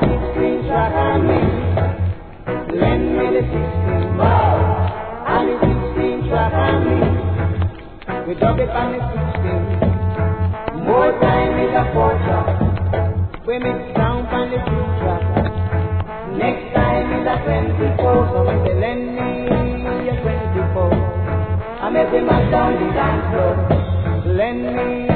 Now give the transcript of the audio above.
16 track on me. Lend me the 16. And the 16 track on me. We dub it on the 16. More time is a 4 track. We mix sound on the 2 track. Next time is a 24. So when they lend me a 24, I make them all down the dance floor. Lend me